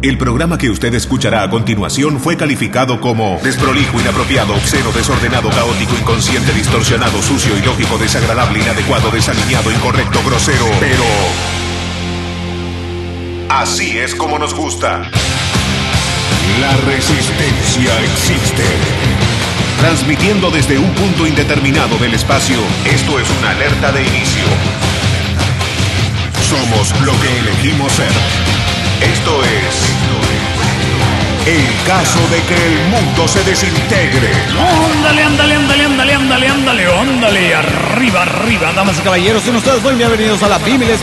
El programa que usted escuchará a continuación fue calificado como desprolijo, inapropiado, obsceno, desordenado, caótico, inconsciente, distorsionado, sucio, ilógico, desagradable, inadecuado, desalineado, incorrecto, grosero. Pero así es como nos gusta. La resistencia existe. Transmitiendo desde un punto indeterminado del espacio, esto es una alerta de inicio. Somos lo que elegimos ser. Esto es el caso de que el mundo se desintegre. Ándale, ándale, ándale, ándale, ándale, ándale, ándale, arriba, arriba, damas y caballeros, son ustedes muy bienvenidos a la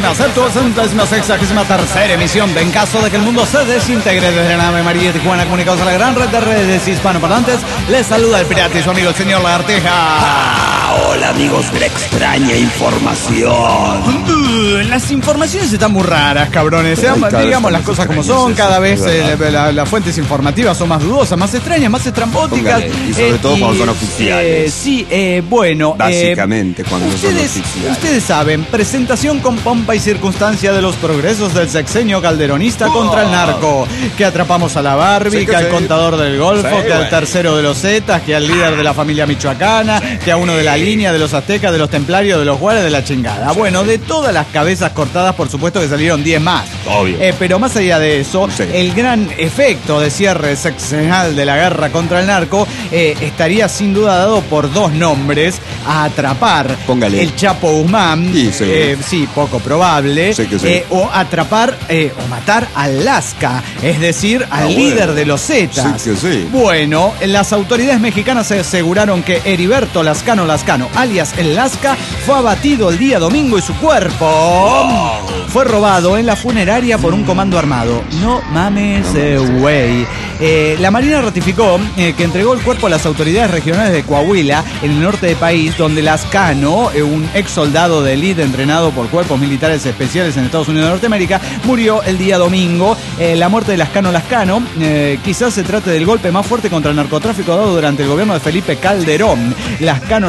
23ª emisión de En caso de que el mundo se desintegre desde la nave María Tijuana, comunicados a la gran red de redes hispanoparlantes. Les saluda el pirata y su amigo el señor Lagartija. Hola amigos de la extraña información. Las informaciones están muy raras, cabrones. Digamos las cosas como son. Cada vez las fuentes informativas son más dudosas, más extrañas, más estrambóticas. Y sobre todo cuando son oficiales. Bueno. Básicamente cuando son oficiales. Ustedes saben, presentación con pompa y circunstancia de los progresos del sexenio calderonista contra el narco. Que atrapamos a la Barbie, que al contador del Golfo, que al tercero de los Zetas, que al líder de la familia michoacana, que a uno de la línea de los aztecas, de los templarios, de los juárez, de la chingada. Bueno, de todas las cabezas cortadas, por supuesto que salieron 10 más. Obvio. Pero más allá de eso, el gran efecto de cierre sexenal de la guerra contra el narco estaría sin duda dado por dos nombres a atrapar. Póngale. El Chapo Guzmán, sí, poco probable, o atrapar o matar al Lasca, es decir, al líder de los Zetas. Bueno, las autoridades mexicanas se aseguraron que Heriberto Lascano, alias el Lasca, fue abatido el día domingo y su cuerpo fue robado en la funeraria por un comando armado. No mames, güey. La Marina ratificó que entregó el cuerpo a las autoridades regionales de Coahuila, en el norte del país, donde Lascano, un ex soldado de élite entrenado por cuerpos militares especiales en Estados Unidos de Norteamérica, murió el día domingo. La muerte de Lascano quizás se trate del golpe más fuerte contra el narcotráfico dado durante el gobierno de Felipe Calderón. Lascano,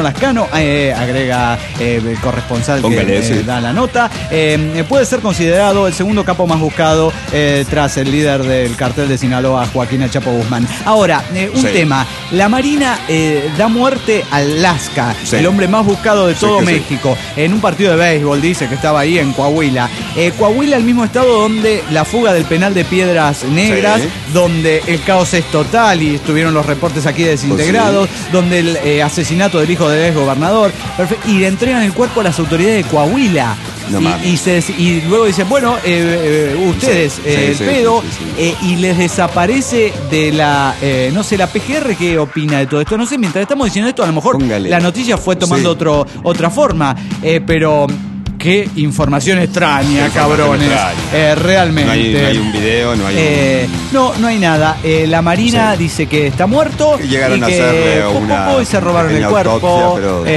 agrega el corresponsal que da la nota, puede ser considerado el segundo capo más buscado tras el líder del cartel de Sinaloa, Joaquín El Chapo Guzmán. Ahora, tema. La Marina da muerte al Lasca, el hombre más buscado de todo México, en un partido de béisbol, dice que estaba ahí en Coahuila. Coahuila, el mismo estado donde la fuga del penal de Piedras Negras, donde el caos es total y estuvieron los reportes aquí desintegrados, donde el asesinato del hijo del ex gobernador, y le entregan el cuerpo a las autoridades de Coahuila. Y luego dicen, bueno, ustedes, el pedo, y les desaparece de la, no sé, la PGR, ¿qué opina de todo esto? No sé, mientras estamos diciendo esto, a lo mejor la noticia fue tomando otra forma, pero... Qué información extraña, cabrones. Realmente. No hay un video, no hay no hay nada. La Marina dice que está muerto. Que llegaron a hacerle y se robaron el cuerpo.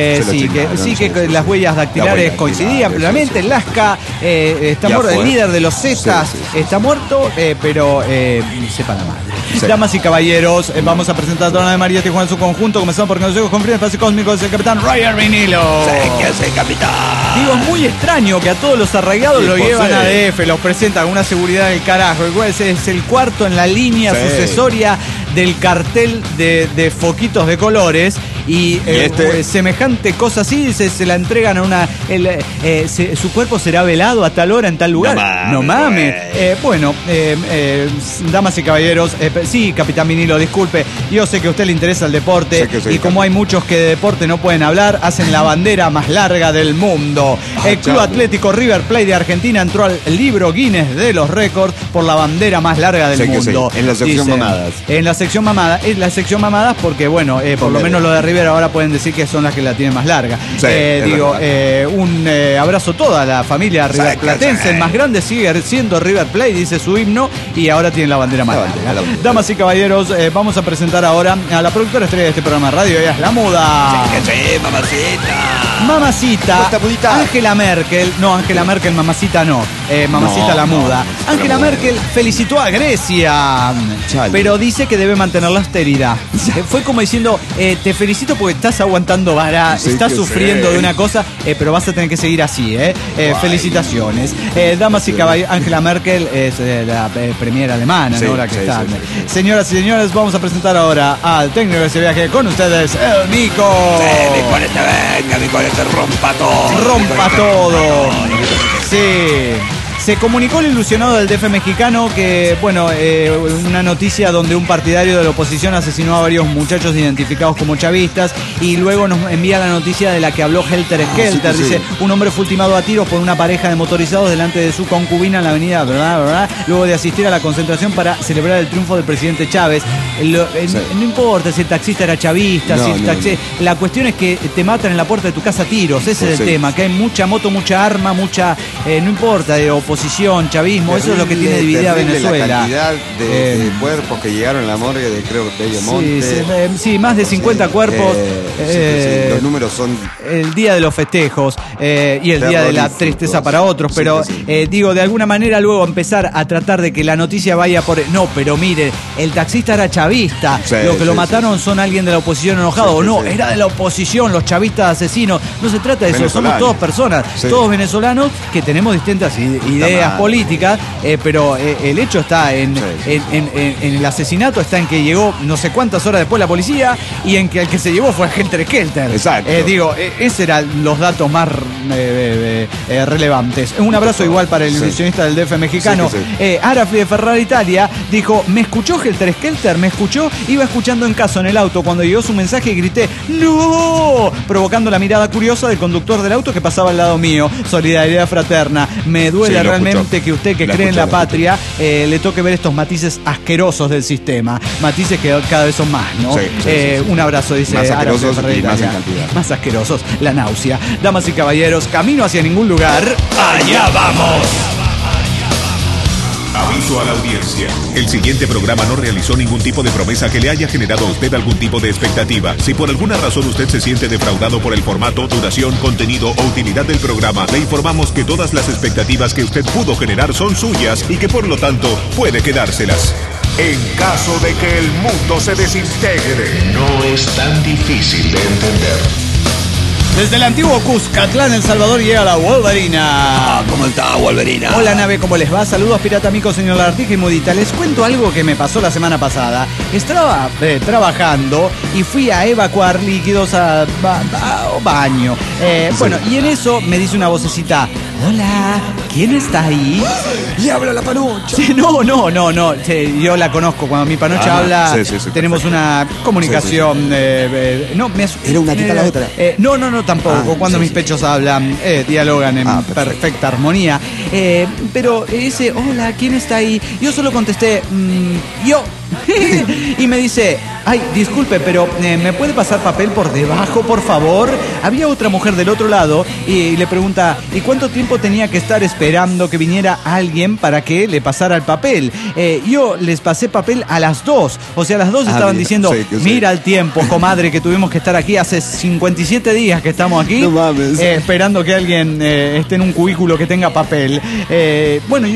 Que las huellas dactilares coincidían plenamente. El Lasca está muerto. El líder de los Zetas está muerto, pero sepa la madre. Damas y caballeros, vamos a presentar a toda la de María Tijuana en su conjunto. Comenzamos por Consejos con Frío Espacio Cósmico. Es el capitán Roger Vinilo. ¿Qué hace, capitán? Digo, es muy extraño que a todos los arraigados lo llevan a ADF, los presentan con una seguridad del carajo. Es el cuarto en la línea sucesoria del cartel de foquitos de colores. Y semejante cosa así se la entregan a una... su cuerpo será velado a tal hora en tal lugar. No mames. Damas y caballeros, sí, capitán Vinilo, disculpe. Yo sé que a usted le interesa el deporte. Y como hay muchos que de deporte no pueden hablar, hacen la bandera más larga del mundo. El Club Atlético River Plate de Argentina entró al libro Guinness de los récords por la bandera más larga del mundo. En la sección mamadas. En la sección mamadas. Es la sección mamadas porque, bueno, por lo menos lo de River ahora pueden decir que son las que la tienen más larga. Un abrazo a toda la familia riverplatense. El más grande sigue siendo River Plate, dice su himno, y ahora tiene la bandera más larga. Damas y caballeros, vamos a presentar ahora a la productora estrella de este programa de radio. Ella es la muda. Mamacita. Angela Merkel. No, Angela Merkel, mamacita no. mamacita la muda. Angela Merkel felicitó a Grecia, pero dice que debe mantener la austeridad. Fue como diciendo, te felicito porque estás aguantando vara, estás sufriendo de una cosa, pero vas a tener que seguir así, felicitaciones. Damas y caballeros, Angela Merkel es la premier alemana, ¿no? La que está. Señoras y señores, vamos a presentar ahora al técnico de ese viaje con ustedes, el Nico. Sí, Nicolete, rompa todo. Rompa todo. Sí. Se comunicó el ilusionado del DF mexicano que, bueno, una noticia donde un partidario de la oposición asesinó a varios muchachos identificados como chavistas y luego nos envía la noticia de la que habló Helter Skelter. Dice, un hombre fue ultimado a tiros por una pareja de motorizados delante de su concubina en la avenida, ¿verdad? Luego de asistir a la concentración para celebrar el triunfo del presidente Chávez. No importa si el taxista era chavista, la cuestión es que te matan en la puerta de tu casa a tiros. Ese es el tema, que hay mucha moto, mucha arma, no importa de oposición, chavismo, terrible, eso es lo que tiene dividida Venezuela. La cantidad de cuerpos que llegaron a la morgue de, creo, Bello Monte. Sí, más de 50 cuerpos. Los números son... El día de los festejos y el día de la tristeza para otros, pero digo, de alguna manera luego empezar a tratar de que la noticia vaya por... No, pero mire, el taxista era chavista, lo que lo mataron son alguien de la oposición enojado, era de la oposición, los chavistas asesinos. No se trata de eso, somos todos personas, todos venezolanos que tenemos distintas ideas políticas, pero el hecho está en el asesinato, está en que llegó no sé cuántas horas después la policía y en que el que se llevó fue Helter Skelter. Exacto. Esos eran los datos más relevantes. Un abrazo igual para el ilusionista del DF mexicano. Arafi de Ferrari Italia dijo, ¿me escuchó Helter Skelter? ¿Me escuchó? Iba escuchando en casa en el auto cuando llegó su mensaje y grité ¡no! Provocando la mirada curiosa del conductor del auto que pasaba al lado mío. Solidaridad fraterna. Me duele realmente que usted que cree en la patria le toque ver estos matices asquerosos del sistema. Matices que cada vez son más, ¿no? Un abrazo, dice asquerosos y más en cantidad. Más asquerosos, la náusea. Damas y caballeros, camino hacia ningún lugar. ¡Allá vamos! Aviso a la audiencia. El siguiente programa no realizó ningún tipo de promesa que le haya generado a usted algún tipo de expectativa. Si por alguna razón usted se siente defraudado por el formato, duración, contenido o utilidad del programa, le informamos que todas las expectativas que usted pudo generar son suyas y que por lo tanto puede quedárselas. En caso de que el mundo se desintegre, no es tan difícil de entender. Desde el antiguo Cuscatlán, El Salvador, llega la Wolverina. ¿Cómo está, Wolverina? Hola, nave, ¿cómo les va? Saludos, pirata amigos, señor Lagartija y Mudita. Les cuento algo que me pasó la semana pasada. Estaba trabajando y fui a evacuar líquidos a baño. Bueno, y en eso me dice una vocecita, hola, ¿quién está ahí? Le habla la panocha. Sí, no. Yo la conozco. Cuando mi panocha habla, tenemos una comunicación. ¿Era una tita la otra? No, tampoco. Cuando mis pechos hablan, dialogan en perfecta armonía. Pero ese, hola, ¿quién está ahí? Yo solo contesté, yo. Y me dice, ay, disculpe, pero ¿me puede pasar papel por debajo, por favor? Había otra mujer del otro lado y le pregunta, ¿y cuánto tiempo tenía que estar esperando que viniera alguien para que le pasara el papel? Yo les pasé papel a las 2. O sea, las 2 estaban diciendo, mira el tiempo, comadre, que tuvimos que estar aquí. Hace 57 días que estamos aquí, esperando que alguien esté en un cubículo que tenga papel. Bueno,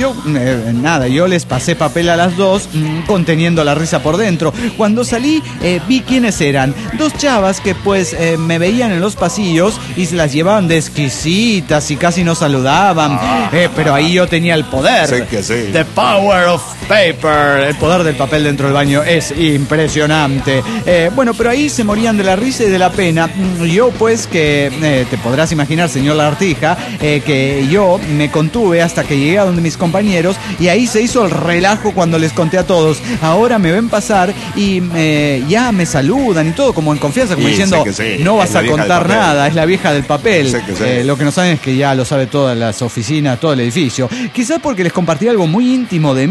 yo les pasé papel a las 2, conteniendo la risa por dentro. Cuando salí, vi quiénes eran. 2 chavas que pues me veían en los pasillos y se las llevaban de exquisitas y casi no saludaban. Pero ahí yo tenía el poder. The power of paper. El poder del papel dentro del baño es impresionante. Bueno, pero ahí se morían de la risa y de la pena. Yo pues que te podrás imaginar, señor Lagartija, que yo me contuve hasta que llegué a donde mis compañeros y ahí se hizo el relajo cuando les conté a todos. Ahora me ven pasar y ya me saludan y todo como en confianza, como diciendo, no vas a contar nada, es la vieja del papel. Lo que no saben es que ya lo sabe todas las oficinas, todo el edificio. Quizás porque les compartí algo muy íntimo de mí, el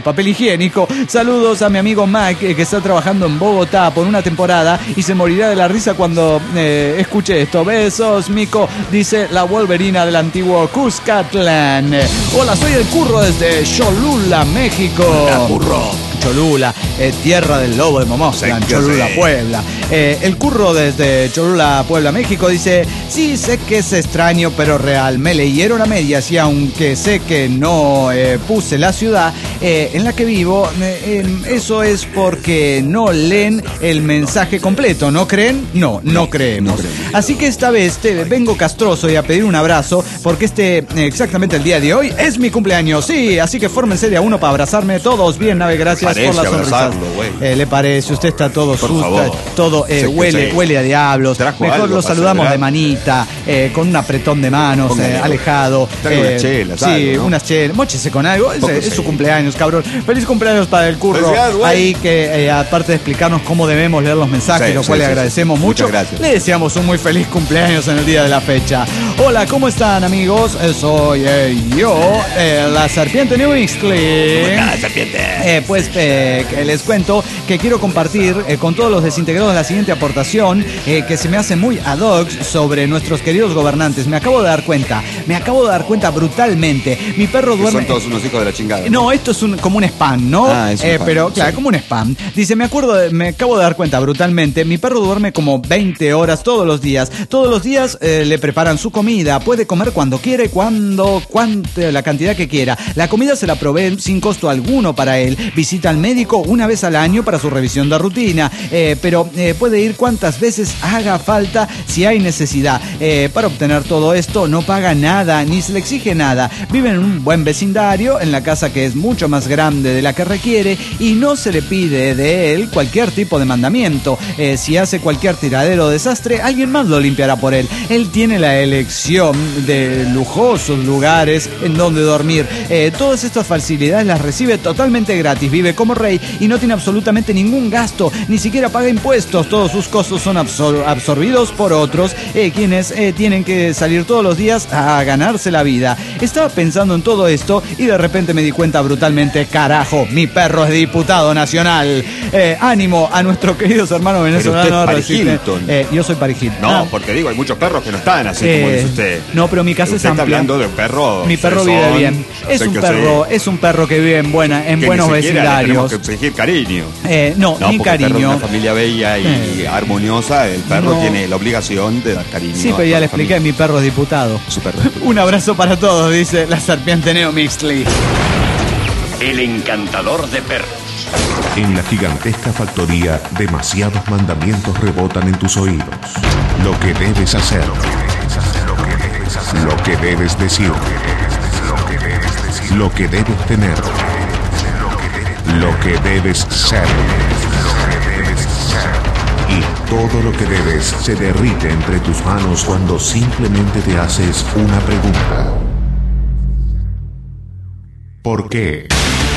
papel higiénico. Saludos a mi amigo Mac, que está trabajando en Bogotá por una temporada y se morirá de la risa cuando escuche esto. Besos, Mico, dice la Wolverina del antiguo Cuscatlán. Hola, soy el Curro desde Cholula, México. Hola, Curro. Cholula, tierra del lobo de Momoslan, Cholula, Puebla. El Curro desde Cholula, Puebla, México, dice: sí, sé que es extraño, pero real. Me leyeron a medias y aunque sé que no puse la ciudad en la que vivo, eso es porque no leen el mensaje completo. ¿No creen? No creemos. Así que esta vez vengo castroso y a pedir un abrazo porque exactamente el día de hoy es mi cumpleaños. Sí, así que fórmense de a uno para abrazarme todos. Bien, Nave, gracias por la sonrisa. Le parece, usted está todo susto, todo huele a diablos. Mejor lo saludamos de manita, con un apretón de manos, alejado. Unas chelas, sí, unas chelas. Móchese con algo. Es su cumpleaños, cabrón. Feliz cumpleaños para el Curro. Ahí que aparte de explicarnos cómo debemos leer los mensajes, lo cual le agradecemos mucho. Le deseamos un muy feliz cumpleaños en el día de la fecha. Hola, ¿cómo están, amigos? Soy yo, la Serpiente New Ixtli. ¿Cómo está, Serpiente? Pues les cuento que quiero compartir con todos los desintegrados la siguiente aportación que se me hace muy ad hoc sobre nuestros queridos gobernantes. Me acabo de dar cuenta brutalmente. Mi perro duerme... Son todos unos hijos de la chingada. No, esto es como un spam, ¿no? Es un spam, pero claro, como un spam. Dice, me acabo de dar cuenta brutalmente. Mi perro duerme como 20 horas todos los días. Todos los días le preparan su comida. Puede comer cuando quiere, la cantidad que quiera. La comida se la proveen sin costo alguno para él. Visita al médico una vez al año para su revisión de rutina, pero puede ir cuantas veces haga falta si hay necesidad. Para obtener todo esto no paga nada, ni se le exige nada. Vive en un buen vecindario, en la casa que es mucho más grande de la que requiere y no se le pide de él cualquier tipo de mandamiento. Si hace cualquier tiradero o desastre, alguien más lo limpiará por él. Él tiene la elección de lujosos lugares en donde dormir. Todas estas facilidades las recibe totalmente gratis. Vive como rey y no tiene absolutamente ningún gasto, ni siquiera paga impuestos. Todos sus costos son absorbidos por otros, quienes tienen que salir todos los días a ganarse la vida. Estaba pensando en todo esto y de repente me di cuenta brutalmente: carajo, mi perro es diputado nacional. Ánimo a nuestros queridos hermanos venezolanos. Yo soy Paris Hilton. No, porque digo, hay muchos perros que no están así como dice usted. No, pero mi casa es amplia. Está hablando de un perro. Mi perro vive bien. Es un perro que vive en buenos vecindarios. Tenemos que exigir cariño. No, ni cariño. Es una familia bella y armoniosa. El perro tiene la obligación de dar cariño. Sí, pero ya le expliqué, mi perro es diputado. Su perro. Un abrazo para todos, dice la Serpiente Neo Mixley. El encantador de perros. En la gigantesca factoría, demasiados mandamientos rebotan en tus oídos. Lo que debes hacer, lo que debes decir, lo que debes tener, lo que debes ser. Y todo lo que debes se derrite entre tus manos cuando simplemente te haces una pregunta. ¿Por qué?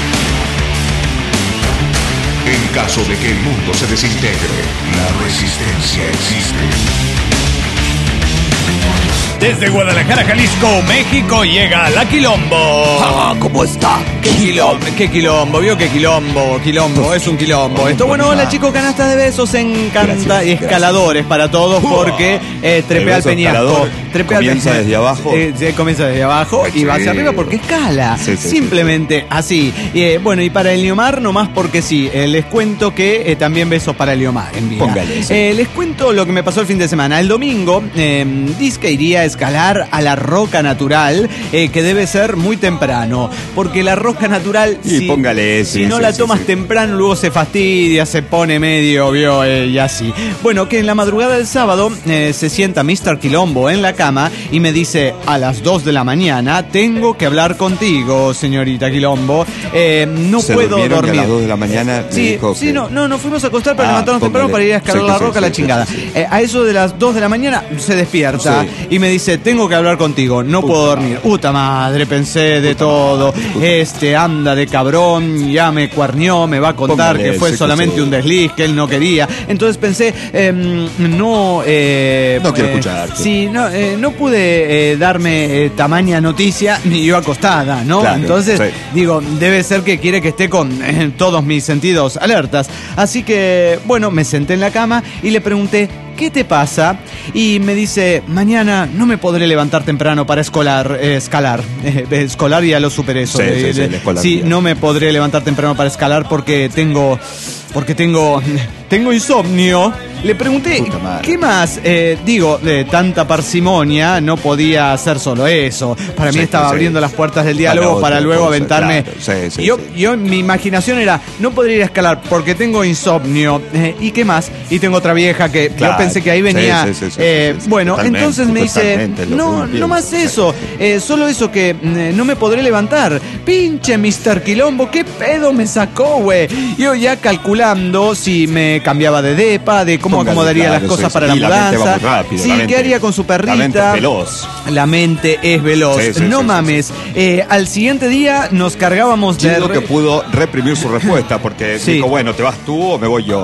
En caso de que el mundo se desintegre, la resistencia existe. Desde Guadalajara, Jalisco, México, llega la Quilombo. ¿Cómo está? ¿Qué quilombo? ¿Vio qué quilombo? Es un quilombo. Esto, bueno, hola chicos, canastas de besos y escaladores para todos porque trepé al peñasco. Comienza desde abajo. Comienza desde abajo y va hacia arriba porque escala. Simplemente así. Bueno, y para el Eliomar, nomás porque sí. Les cuento que también besos para el Eliomar en vida. Póngale. Les cuento lo que me pasó el fin de semana. El domingo, dice que iría a escalar a la roca natural, que debe ser muy temprano. Porque la roca natural, si no la tomas temprano, luego se fastidia, se pone medio, y así. Bueno, que en la madrugada del sábado se sienta Mr. Quilombo en la cama y me dice: a las 2 de la mañana tengo que hablar contigo, señorita Quilombo. No puedo dormir. A las 2 de la mañana no fuimos a acostar para levantarnos temprano para ir a escalar la roca, la chingada. A eso de las 2 de la mañana se despierta y me dice: dice, tengo que hablar contigo, no puedo dormir. Puta madre, pensé de todo. Anda de cabrón, ya me cuernió, me va a contar que fue solamente un desliz, que él no quería. Entonces pensé, no quiero escucharte. Sí, no pude darme tamaña noticia ni yo acostada, ¿no? Claro, entonces, digo, debe ser que quiere que esté con todos mis sentidos alertas. Así que, bueno, me senté en la cama y le pregunté, ¿qué te pasa? Y me dice, mañana no me podré levantar temprano para escolar ya lo superé eso. Sí, no me podré levantar temprano para escalar porque tengo insomnio. Le pregunté, ¿qué más? De tanta parsimonia no podía hacer solo eso. Para mí estaba abriendo las puertas del diálogo para luego aventarme. Claro. Yo, mi imaginación era, no podría ir a escalar porque tengo insomnio. ¿Y qué más? Y tengo otra vieja que yo pensé que ahí venía. Bueno, entonces me dice, no más eso. Solo eso que no me podré levantar. Pinche Mr. Quilombo, ¿qué pedo me sacó, güey? Yo ya calculando si me cambiaba de depa, de cómo acomodaría las cosas para la mudanza. ¿Qué haría con su perrita? La mente es veloz. La mente es veloz. No mames. Al siguiente día nos cargábamos de... Chido que pudo reprimir su respuesta porque dijo, bueno, ¿te vas tú o me voy yo?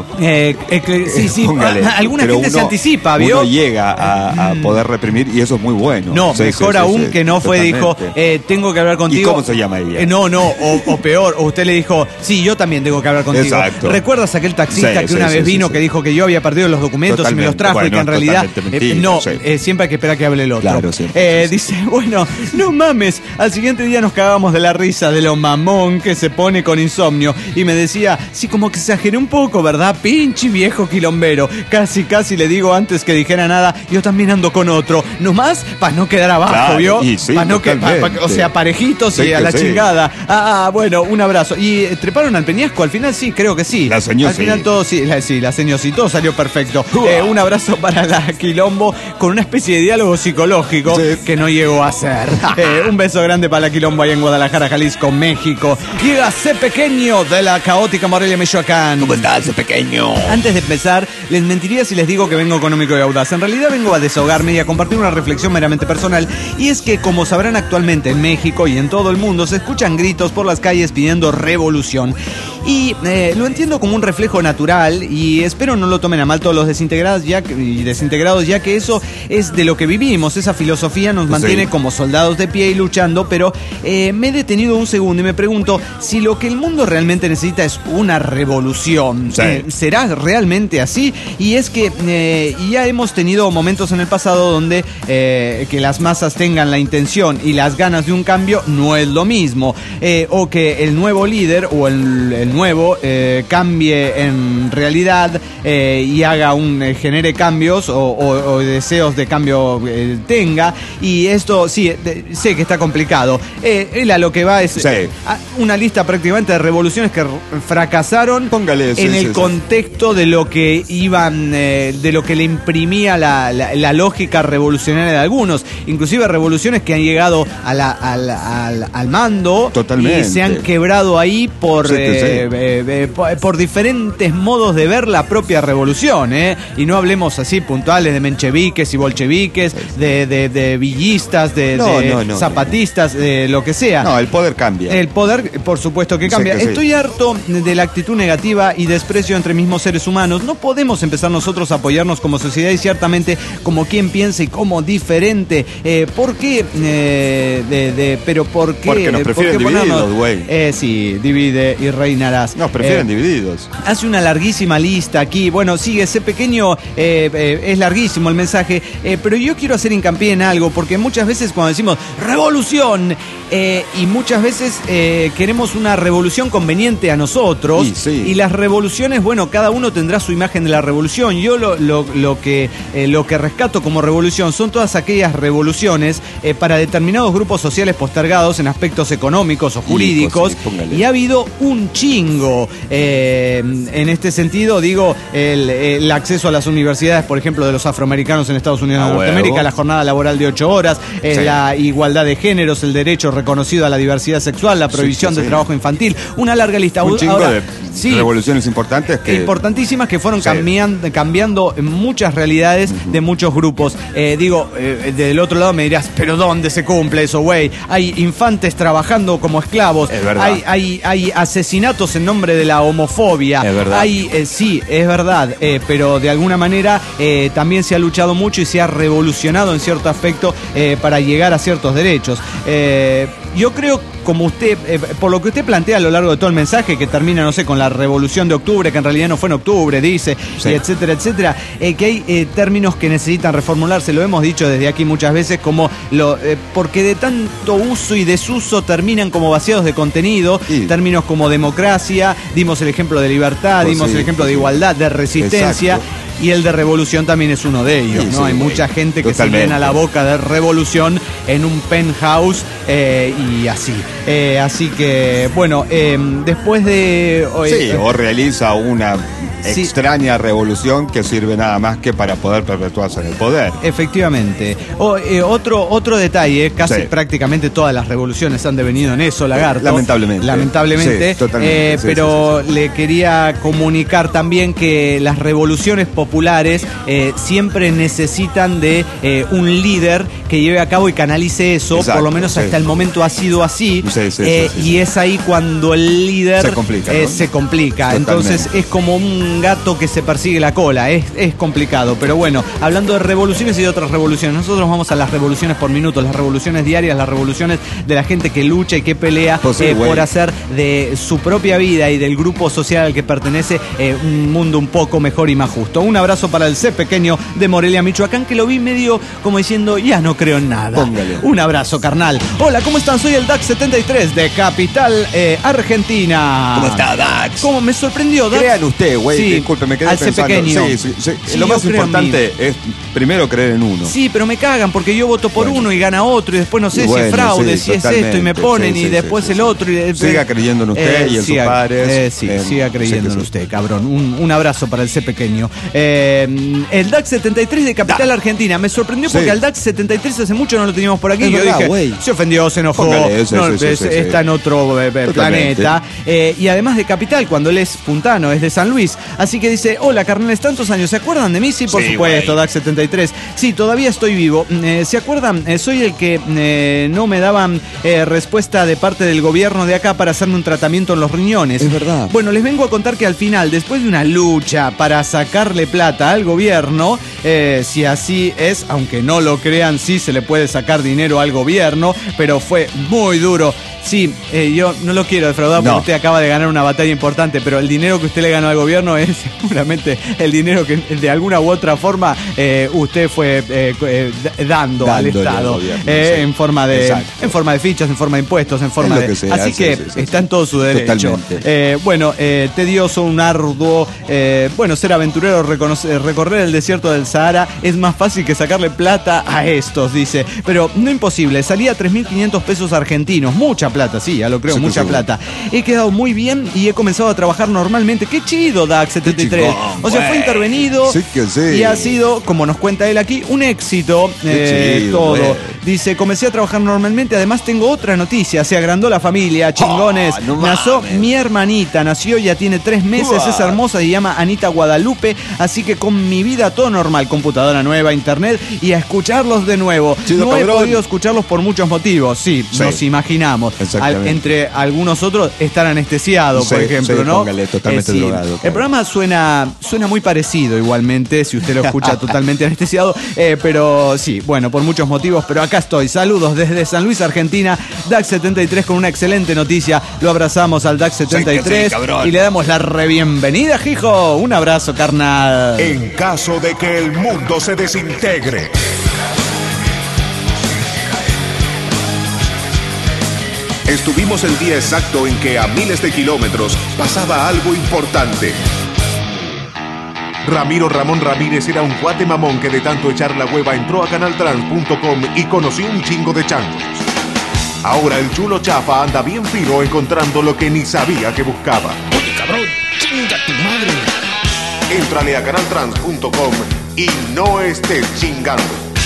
Alguna gente se anticipa, ¿vio? Uno llega a poder reprimir y eso es muy bueno. No, mejor aún que no fue, dijo, tengo que hablar contigo. ¿Y cómo se llama ella? O peor, o usted le dijo, sí, yo también tengo que hablar contigo. Exacto. ¿Recuerdas aquel taxista que una vez vino que dijo que yo había perdido los documentos y me los trajo y que en realidad siempre hay que esperar que hable el otro? Claro, dice, bueno, no mames. Al siguiente día nos cagábamos de la risa de lo mamón que se pone con insomnio y me decía, sí, como que exageré un poco, ¿verdad? Pinche viejo quilombero. Casi le digo antes que dijera nada, yo también ando con otro. Nomás para no quedar abajo, claro, ¿vio? O sea, parejitos y a la chingada. Bueno, un abrazo. ¿Y treparon al peñasco? Al final sí, creo que sí. La señor, al final todo la señor sí, todo salió perfecto. Un abrazo para la Quilombo con una especie de diálogo psicológico que no llegó a ser. Un beso grande para la Quilombo ahí en Guadalajara, Jalisco, México. Llega C Pequeño de la caótica Morelia, Michoacán. ¿Cómo estás, C Pequeño? Antes de empezar, les mentiría si les digo que vengo económico y audaz. En realidad vengo a desahogarme y a compartir una reflexión meramente personal. Y es que, como sabrán, actualmente en México y en todo el mundo se escuchan gritos por las calles pidiendo revolución. Y lo entiendo como un reflejo natural y espero no lo tomen a mal todos los desintegrados, ya que eso es de lo que vivimos. Esa filosofía nos mantiene como soldados de pie y luchando, pero me he detenido un segundo y me pregunto si lo que el mundo realmente necesita es una revolución. ¿Será realmente así? Y es que ya hemos tenido momentos en el pasado donde que las masas tengan la intención y las ganas de un cambio no es lo mismo. O que el nuevo líder o el nuevo cambie en realidad y haga genere cambios o deseos de cambio tenga. Y esto sí, sé que está complicado. Él a lo que va es una lista prácticamente de revoluciones que fracasaron en el contexto de lo que iban, de lo que le imprimía la lógica revolucionaria de algunos. Inclusive revoluciones que han llegado al mando. Totalmente. Y se han quebrado ahí por diferentes modos de ver la propia revolución, y no hablemos así puntuales de mencheviques y bolcheviques, de villistas, de zapatistas, de lo que sea. No, el poder cambia. El poder, por supuesto que cambia. Estoy harto de la actitud negativa y desprecio entre mismos seres humanos. No podemos empezar nosotros a apoyarnos como sociedad y ciertamente como quien piensa y como diferente. ¿Por qué? Pero ¿por qué? Porque nos prefieren divididos, güey. Sí, divide y reinarás. Nos prefieren divididos. Hace una larguísima lista aquí. Bueno, sigue ese pequeño, es larguísimo el mensaje, pero yo quiero hacer hincapié en algo, porque muchas veces cuando decimos revolución, y muchas veces queremos una revolución conveniente a nosotros, y las revoluciones, bueno, cada uno tendrá su imagen de la revolución. Yo lo que rescato como revolución son todas aquellas revoluciones para determinados grupos sociales postergados en aspectos económicos o jurídicos, y ha habido un chingo chingo. En este sentido, digo, el acceso a las universidades, por ejemplo, de los afroamericanos en Estados Unidos de Norteamérica, la jornada laboral de 8 horas, la igualdad de géneros, el derecho reconocido a la diversidad sexual, la prohibición del trabajo infantil, una larga lista. Un chingo de revoluciones importantes importantísimas que fueron cambiando muchas realidades de muchos grupos. Del otro lado me dirás, ¿pero dónde se cumple eso, güey? Hay infantes trabajando como esclavos. Es verdad. Hay asesinatos en nombre de la homofobia. Es verdad. Sí, es verdad, pero de alguna manera también se ha luchado mucho y se ha revolucionado en cierto aspecto para llegar a ciertos derechos. Yo creo, como usted, por lo que usted plantea a lo largo de todo el mensaje, que termina, no sé, con la revolución de octubre, que en realidad no fue en octubre, dice, y etcétera, etcétera, que hay términos que necesitan reformularse. Lo hemos dicho desde aquí muchas veces, como porque de tanto uso y desuso terminan como vaciados de contenido. Términos como democracia, dimos el ejemplo de libertad, dimos el ejemplo de igualdad, de resistencia. Exacto. Y el de revolución también es uno de ellos, ¿no? Hay mucha gente que se llena la boca de revolución en un penthouse y así. Así que, bueno, después de... o realiza una extraña revolución que sirve nada más que para poder perpetuarse en el poder. Efectivamente. Otro detalle, casi prácticamente todas las revoluciones han devenido en eso, Lagarto. Lamentablemente. Sí, totalmente. Pero le quería comunicar también que las revoluciones populares siempre necesitan de un líder que lleve a cabo y canalice eso. Exacto, por lo menos hasta el momento ha sido así. Y es ahí cuando el líder se complica. Entonces es como un gato que se persigue la cola. Es complicado. Pero bueno, hablando de revoluciones y de otras revoluciones, nosotros vamos a las revoluciones por minutos, las revoluciones diarias, las revoluciones de la gente que lucha y que pelea por hacer de su propia vida y del grupo social al que pertenece un mundo un poco mejor y más justo. Un abrazo para el C pequeño de Morelia, Michoacán, que lo vi medio como diciendo, ya no creo en nada. Póngale. Un abrazo, carnal. Hola, ¿cómo están? Soy el Dax73 de Capital, Argentina. ¿Cómo está, Dax? ¿Cómo me sorprendió, Dax? Crean usted, güey. Sí, disculpe, me quedé al pensando. Pequeño. Sí, lo más importante es primero creer en uno. Sí, pero me cagan porque yo voto por uno y gana otro y después no sé si es fraude, si es esto y me ponen y después el otro. Siga creyendo en usted y en sus padres. Siga creyendo en usted, cabrón. Un abrazo para el C pequeño. El Dax73 de Capital Argentina. Me sorprendió porque al Dax73 hace mucho no lo teníamos por aquí. Yo dije, se ofendió, se enojó, está en otro planeta. Y además de Capital, cuando él es puntano, es de San Luis. Así que dice, hola carnales, tantos años, ¿se acuerdan de mí? Sí, por supuesto, Dax73. Sí, todavía estoy vivo. ¿Se acuerdan? Soy el que no me daban respuesta de parte del gobierno de acá para hacerme un tratamiento en los riñones. Es verdad. Bueno, les vengo a contar que al final, después de una lucha para sacarle plata al gobierno, si así es, aunque no lo crean, sí se le puede sacar dinero al gobierno, pero fue muy duro. Sí, yo no lo quiero defraudar porque usted acaba de ganar una batalla importante, pero el dinero que usted le ganó al gobierno es seguramente el dinero que de alguna u otra forma usted fue dando al Estado gobierno, en forma de fichas, en forma de impuestos, en forma de... Así que está en todo su derecho. Tedioso, un arduo, ser aventurero, recorrer el desierto del Sahara es más fácil que sacarle plata a estos, dice. Pero no imposible, salía 3.500 pesos argentinos, mucha plata, sí, ya lo creo, mucha plata. He quedado muy bien y he comenzado a trabajar normalmente. ¡Qué chido, Dax73! O sea, fue intervenido y ha sido, como nos cuenta él aquí, un éxito. Todo. Dice, comencé a trabajar normalmente, además tengo otra noticia, se agrandó la familia, chingones. Nació mi hermanita, nació, ya tiene 3 meses, es hermosa, se llama Anita Guadalupe, así que con mi vida todo normal, computadora nueva, internet y a escucharlos de nuevo. No he podido escucharlos por muchos motivos, nos imaginamos. Entre algunos otros estar anestesiado, por ejemplo, ¿no? Póngale, totalmente drogado. El programa suena muy parecido igualmente, si usted lo escucha totalmente anestesiado, pero sí, bueno, por muchos motivos, pero acá estoy. Saludos desde San Luis, Argentina, Dax73 con una excelente noticia. Lo abrazamos al Dax73 y le damos la rebienvenida, Jijo. Un abrazo, carnal. En caso de que el mundo se desintegre, estuvimos el día exacto en que a miles de kilómetros pasaba algo importante. Ramiro Ramón Ramírez era un cuate mamón que de tanto echar la hueva entró a canaltrans.com y conoció un chingo de changos. Ahora el chulo chafa anda bien fino encontrando lo que ni sabía que buscaba. Oye, cabrón, chinga tu madre. Éntrale a canaltrans.com y no estés chingando.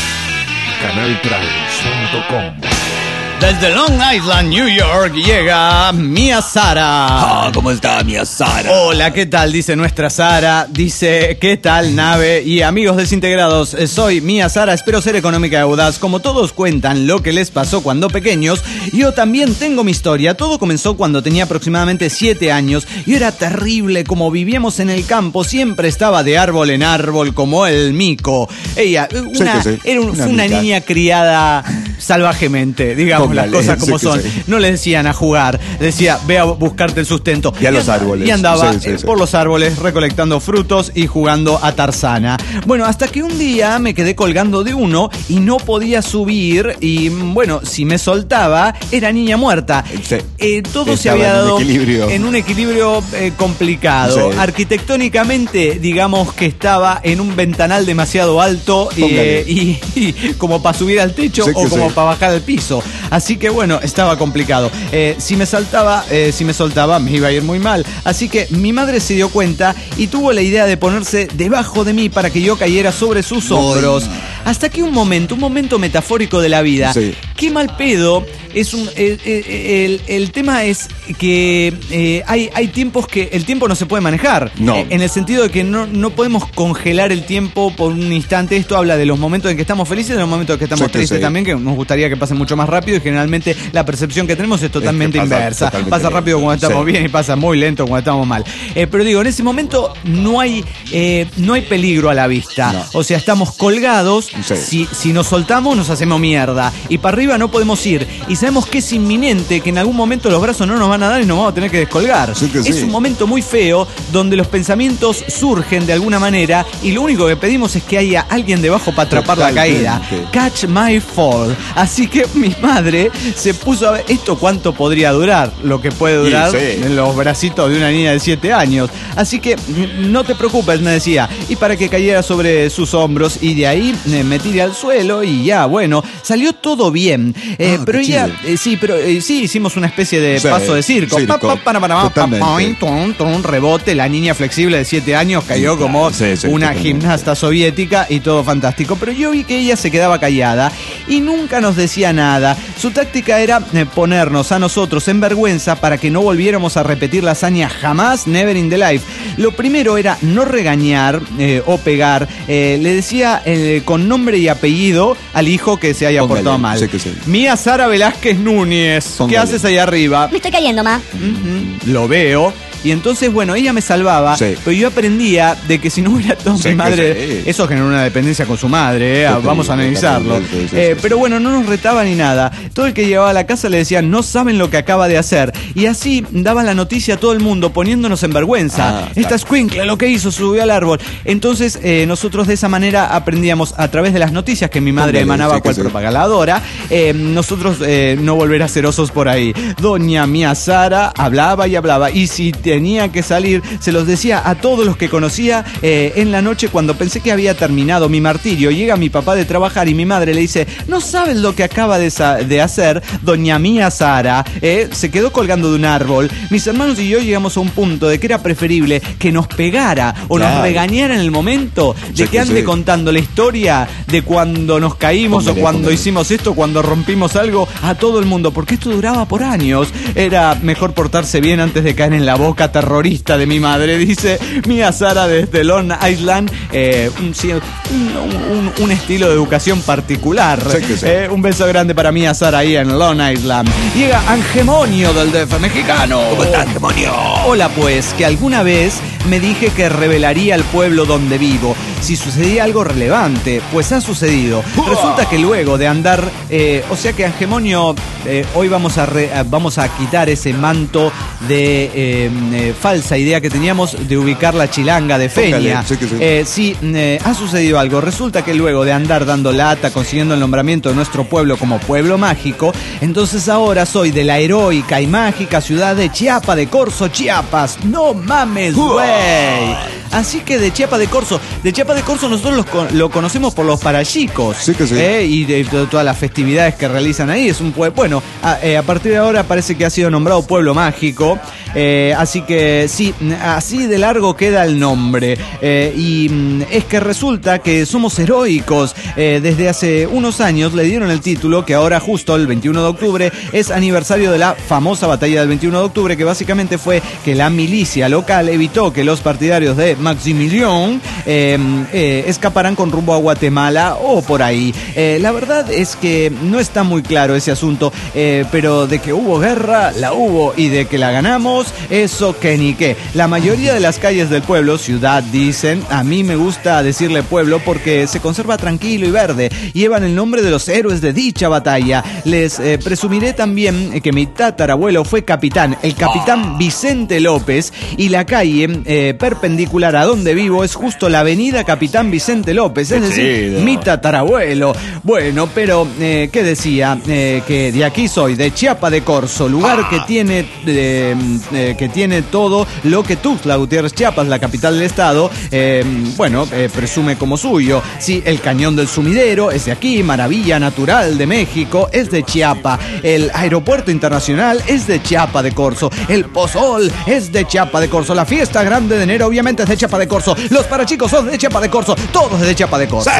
Canaltrans.com. Desde Long Island, New York, llega Mia Sara. ¿Cómo está Mia Sara? Hola, ¿qué tal? Dice nuestra Sara. Dice, ¿qué tal, nave? Y amigos desintegrados, soy Mia Sara, espero ser económica y audaz. Como todos cuentan lo que les pasó cuando pequeños, yo también tengo mi historia. Todo comenzó cuando tenía aproximadamente 7 años y era terrible. Como vivíamos en el campo, siempre estaba de árbol en árbol como el mico. Ella, fue una niña criada salvajemente, digamos las cosas como son. No le decían a jugar, decía, ve a buscarte el sustento. Y a los árboles. Y andaba por los árboles recolectando frutos y jugando a Tarzana. Bueno, hasta que un día me quedé colgando de uno y no podía subir y, bueno, si me soltaba, era niña muerta. Todo se había dado en un equilibrio complicado. Arquitectónicamente, digamos que estaba en un ventanal demasiado alto y como para subir al techo o como para bajar al piso. Así que bueno, estaba complicado. Si me soltaba, me iba a ir muy mal. Así que mi madre se dio cuenta y tuvo la idea de ponerse debajo de mí para que yo cayera sobre sus hombros. Hasta que un momento metafórico de la vida. Sí. Qué mal pedo. El tema es que hay tiempos que el tiempo no se puede manejar. No. En el sentido de que no podemos congelar el tiempo por un instante. Esto habla de los momentos en que estamos felices y de los momentos en que estamos tristes también, que nos gustaría que pasen mucho más rápido y generalmente la percepción que tenemos es totalmente inversa. Pasa rápido cuando estamos bien y pasa muy lento cuando estamos mal. Pero digo, en ese momento no hay peligro a la vista. No. O sea, estamos colgados. Sí. Si nos soltamos nos hacemos mierda y para arriba no podemos ir y sabemos que es inminente, que en algún momento los brazos no nos van a dar y nos vamos a tener que descolgar. Es un momento muy feo donde los pensamientos surgen de alguna manera y lo único que pedimos es que haya alguien debajo para atrapar la caída. Catch my fall. Así que mi madre se puso a ver esto cuánto podría durar, lo que puede durar en los bracitos de una niña de 7 años. Así que no te preocupes, me decía, y para que cayera sobre sus hombros y de ahí me tiré al suelo y ya, bueno, salió todo bien. Pero ella, hicimos una especie de paso de circo. Un rebote, la niña flexible de 7 años cayó como una gimnasta soviética y todo fantástico. Pero yo vi que ella se quedaba callada y nunca nos decía nada. Su táctica era ponernos a nosotros en vergüenza para que no volviéramos a repetir la hazaña jamás, never in the life. Lo primero era no regañar o pegar. Le decía con nombre y apellido al hijo que se haya portado mal. Mia Sara Velázquez Núñez. ¿Qué haces ahí arriba? Me estoy cayendo, ma. Lo veo. Y entonces, bueno, ella me salvaba, pero yo aprendía de que si no hubiera todo mi madre, eso generó una dependencia con su madre, vamos a analizarlo. Pero bueno, no nos retaba ni nada. Todo el que llegaba a la casa le decía, no saben lo que acaba de hacer. Y así daban la noticia a todo el mundo, poniéndonos en vergüenza. Esta escuincla lo que hizo, subió al árbol. Entonces, nosotros de esa manera aprendíamos a través de las noticias que mi madre emanaba cual propagadora, nosotros no volver a ser osos por ahí. Doña Mia Sara hablaba y hablaba. Y si tenía que salir, se los decía a todos los que conocía en la noche cuando pensé que había terminado mi martirio. Llega mi papá de trabajar y mi madre le dice, no sabes lo que acaba de hacer doña Mia Sara. Se quedó colgando de un árbol. Mis hermanos y yo llegamos a un punto de que era preferible que nos pegara o nos regañara en el momento de que ande contando la historia de cuando nos caímos o cuando hicimos esto, cuando rompimos algo a todo el mundo, porque esto duraba por años. Era mejor portarse bien antes de caer en la boca terrorista de mi madre, dice Mia Sara desde Long Island. Un estilo de educación particular. Un beso grande para Mia Sara ahí en Long Island. Llega Angemonio del DF mexicano. ¿Cómo está, Angemonio? Hola, pues, que alguna vez me dije que revelaría al pueblo donde vivo si sucedía algo relevante, pues ha sucedido. Resulta que luego de andar, o sea que Angemonio, hoy vamos a quitar ese manto de falsa idea que teníamos de ubicar la chilanga de Feña. Ha sucedido algo. Resulta que luego de andar dando lata, consiguiendo el nombramiento de nuestro pueblo como pueblo mágico, entonces ahora soy de la heroica y mágica ciudad de Chiapa de Corzo, Chiapas. ¡No mames, güey! Así que de Chiapa de Corzo nosotros lo conocemos por los parayicos. Sí que sí. Y de todas las festividades que realizan ahí. Es un pueblo, bueno, a partir de ahora parece que ha sido nombrado pueblo mágico. Así que sí, así de largo queda el nombre. Y es que resulta que somos heroicos. Desde hace unos años le dieron el título que ahora justo el 21 de octubre es aniversario de la famosa batalla del 21 de octubre, que básicamente fue que la milicia local evitó que los partidarios de Maximilián escaparan con rumbo a Guatemala o por ahí. La verdad es que no está muy claro ese asunto, pero de que hubo guerra, la hubo, y de que la ganamos, eso que ni qué. La mayoría de las calles del pueblo, ciudad dicen, a mí me gusta decirle pueblo porque se conserva tranquilo y verde, llevan el nombre de los héroes de dicha batalla. Les presumiré también que mi tatarabuelo fue capitán, el capitán Vicente López, y la calle perpendicular a donde vivo es justo la avenida Capitán Vicente López, es decir, mi tatarabuelo. Bueno, pero ¿qué decía? Que de aquí soy, de Chiapa de Corzo, lugar que tiene todo lo que Tuxtla Gutiérrez, Chiapas, la capital del estado, presume como suyo. Sí, el cañón del Sumidero es de aquí, maravilla natural de México es de Chiapa, el aeropuerto internacional es de Chiapa de Corzo, el pozol es de Chiapa de Corzo, la fiesta grande de enero obviamente es de Chiapa de Corzo, los parachicos son de Chiapa de Corzo, todos de Chiapa de Corzo.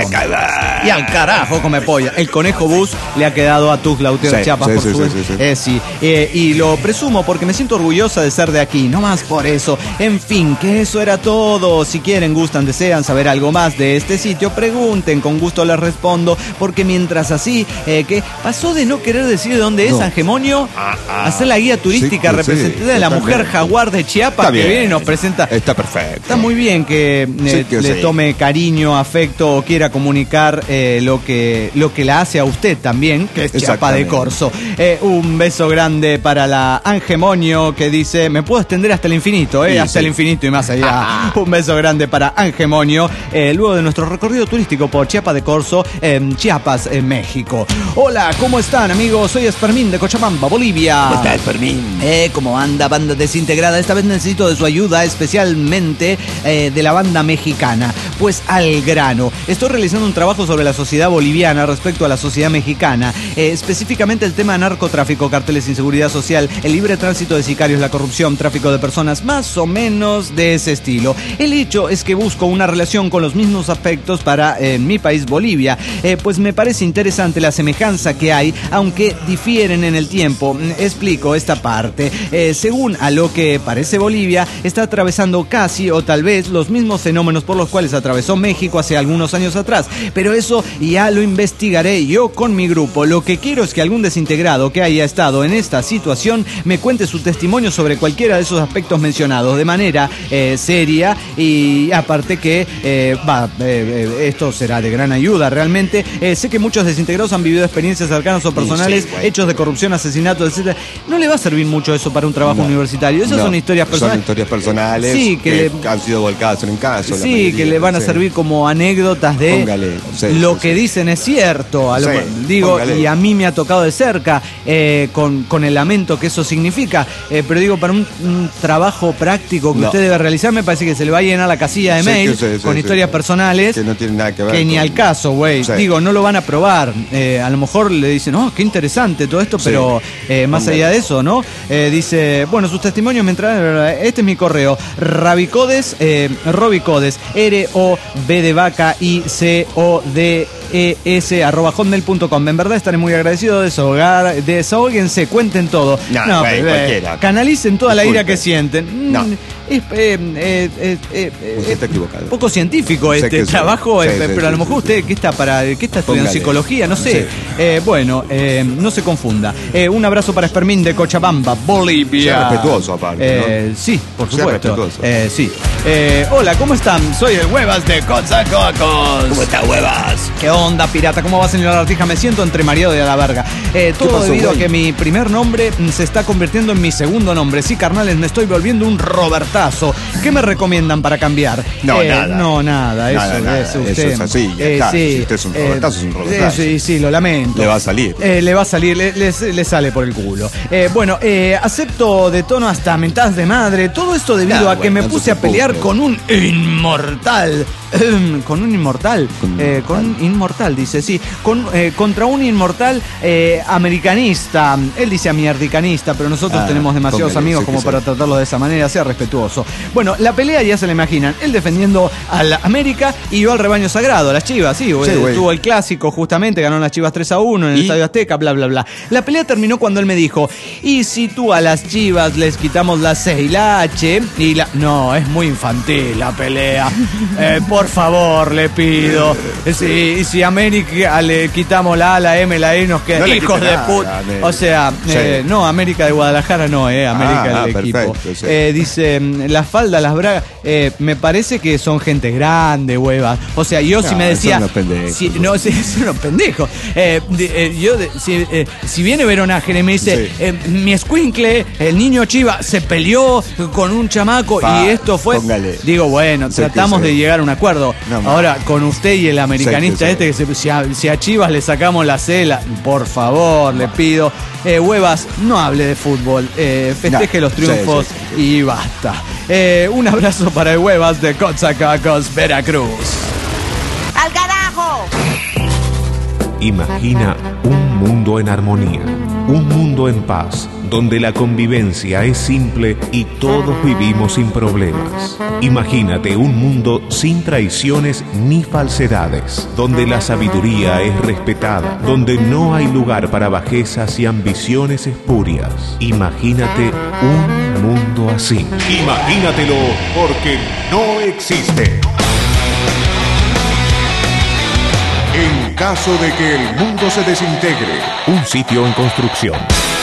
Y al carajo come polla. El conejo bus le ha quedado a Tuxtla Gutiérrez, Chiapas, por supuesto. Y lo presumo porque me siento orgullosa de ser de aquí, no más por eso. En fin, que eso era todo. Si quieren, gustan, desean saber algo más de este sitio, pregunten, con gusto les respondo, porque mientras así, que pasó de no querer decir de dónde es Angemonio a ser la guía turística representativa de la mujer jaguar de Chiapas, que viene y nos presenta. Está perfecto. Está muy bien que le tome cariño, afecto o quiera comunicar lo que la hace a usted también, que es Chiapa de Corzo. Un beso grande para la Angemonio, que dice, me puedo extender hasta el infinito, hasta el infinito y más allá. Un beso grande para Angemonio, luego de nuestro recorrido turístico por Chiapa de Corzo, Chiapas, México. Hola, ¿cómo están, amigos? Soy Espermín de Cochabamba, Bolivia. ¿Cómo está, Espermín? ¿Cómo anda, banda desintegrada? Esta vez necesito de su ayuda, especialmente de la banda mexicana. Pues al grano. Estoy realizando un trabajo sobre la sociedad boliviana respecto a la sociedad mexicana, específicamente el tema narcotráfico, carteles, inseguridad social, el libre tránsito de sicarios, la corrupción, tráfico de personas, más o menos de ese estilo. El hecho es que busco una relación con los mismos aspectos para mi país, Bolivia, pues me parece interesante la semejanza que hay, aunque difieren en el tiempo. Explico esta parte. Según a lo que parece, Bolivia está atravesando casi o tal vez los mismos fenómenos por los cuales atravesó México hace algunos años atrás, pero eso ya lo investigaré yo con mi grupo. Lo que quiero es que algún desintegrado que haya estado en esta situación me cuente su testimonio sobre cualquiera de esos aspectos mencionados de manera seria, y aparte que esto será de gran ayuda realmente. Sé que muchos desintegrados han vivido experiencias cercanas o personales, hechos de corrupción, asesinatos, etc. No le va a servir mucho eso para un trabajo universitario. Esas son historias personales. Son historias personales, sí, que han sido volcadas en un caso. Sí, que le van a servir como anécdotas de lo que dicen es cierto. Y a mí me ha tocado de cerca, con el lamento que eso significa. Pero digo, para un trabajo práctico que usted debe realizar, me parece que se le va a llenar la casilla de mail con historias personales que no tienen nada que ver. Que ni al caso, güey. Digo, no lo van a probar. A lo mejor le dicen, qué interesante todo esto, pero más allá de eso, ¿no? Dice, bueno, sus testimonios me entraron. Este es mi correo: Robicodes, ROB de vaca y CODES @hotmail.com. En verdad estaré muy agradecido de desahóguense, cuenten todo. Canalicen toda la ira que sienten. Está equivocado. Poco científico este trabajo, pero a lo mejor usted, ¿qué está estudiando psicología? No sé. No se confunda. Un abrazo para Espermín de Cochabamba, Bolivia. Sea respetuoso aparte, ¿no? Sí, por supuesto. Sí. Hola, ¿cómo están? Soy el Huevas de Coatzacoalcos. ¿Cómo está, Huevas? ¿Qué onda, pirata? ¿Cómo va, señor Artija? Me siento entre mareado y a la verga. Todo debido a que mi primer nombre se está convirtiendo en mi segundo nombre. Sí, carnales, me estoy volviendo un Roberta rodajazo. ¿Qué me recomiendan para cambiar? Nada. No, nada. Eso es así. Si usted es un rodajazo, es un rodajazo. Sí, lo lamento. Le va a salir. Le sale por el culo. Bueno, acepto de tono hasta mentadas de madre. Todo esto debido a que me puse a pelear con un inmortal. Con un inmortal, dice, sí. Contra un inmortal americanista. Él dice amierdicanista, pero nosotros tenemos demasiados amigos como para tratarlo de esa manera. Sea respetuoso. Bueno, la pelea ya se la imaginan. Él defendiendo a la América y yo al rebaño sagrado, a las Chivas, sí. Tuvo el clásico, justamente, ganó las Chivas 3-1 en el Estadio Azteca, bla, bla, bla. La pelea terminó cuando él me dijo, ¿y si tú a las Chivas les quitamos la C y la H? No, es muy infantil la pelea. Por favor, le pido. Si a América le quitamos la A, la M, la E, nos quedan hijos de puta. O sea, no, América de Guadalajara no, América del equipo. Sí. Dice, las faldas, las bragas, me parece que son gente grande, huevas. O sea, yo si me decía... Son unos pendejos. Son unos pendejos. Si viene Veronájera y me dice, mi escuincle, el niño Chiva, se peleó con un chamaco y esto fue... Póngale. Digo, bueno, tratamos de llegar a un acuerdo. Ahora, con usted y el americanista si a Chivas le sacamos la cela, por favor, le pido, huevas, no hable de fútbol, festeje los triunfos y basta. Un abrazo para el huevas de Coatzacoalcos, Veracruz. ¡Al carajo! Imagina un mundo en armonía, un mundo en paz, donde la convivencia es simple y todos vivimos sin problemas. Imagínate un mundo sin traiciones ni falsedades, donde la sabiduría es respetada, donde no hay lugar para bajezas y ambiciones espurias. Imagínate un mundo así. Imagínatelo, porque no existe. En caso de que el mundo se desintegre, un sitio en construcción.